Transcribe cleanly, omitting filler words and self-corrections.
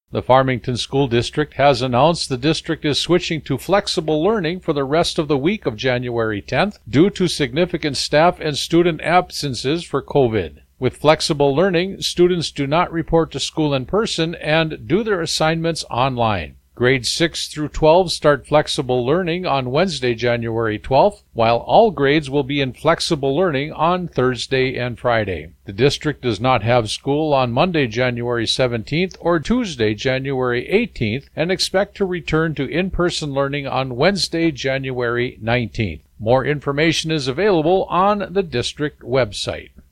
The Farmington School District has announced the district is switching to flexible learning for the rest of the week of January 10th due to significant staff and student absences for COVID. With flexible learning, students do not report to school in person and do their assignments online. Grades 6 through 12 start flexible learning on Wednesday, January 12th, while all grades will be in flexible learning on Thursday and Friday. The district does not have school on Monday, January 17th or Tuesday, January 18th, and expect to return to in-person learning on Wednesday, January 19th. More information is available on the district website.